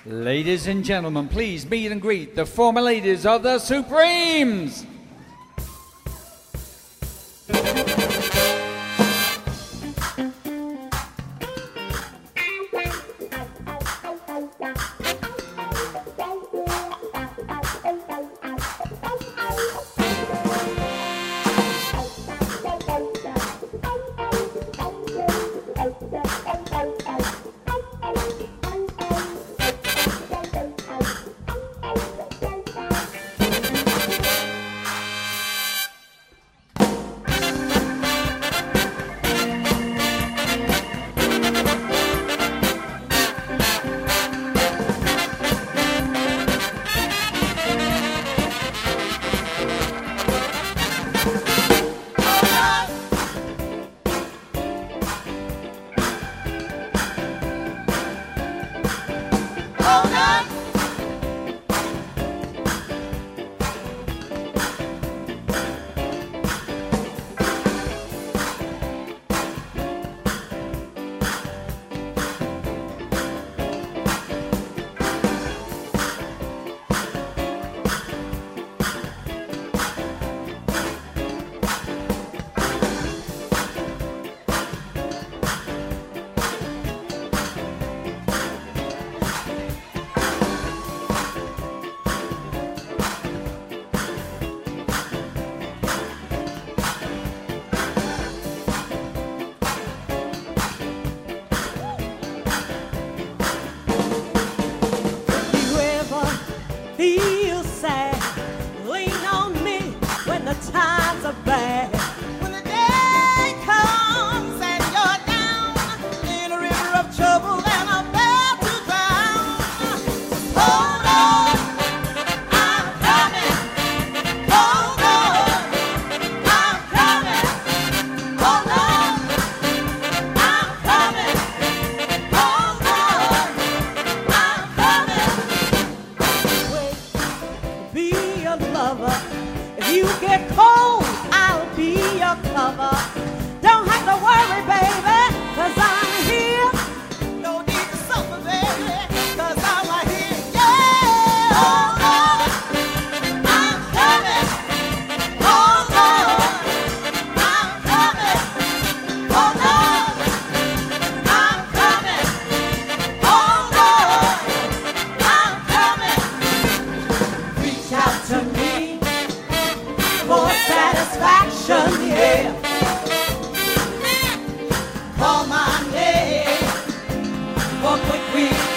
Ladies and gentlemen, please meet and greet the former ladies of the Supremes. Feel sad, lean on me when the times are bad. When the day comes and you're down in a river of trouble and about to drown, hold on, I'm coming. Hold on, I'm coming. Hold on, I'm coming. Hold on, I'm coming. Be your lover. If you get cold, I'll be your cover. Don't have to worry, baby, 'cause I'm here. No need to suffer, baby, 'cause I'm right here. Yeah, hold on, I'm coming. Hold on, I'm coming. Hold on, I'm coming. Hold on, I'm coming. Reach out to me for satisfaction, yeah. Call my name for quick relief.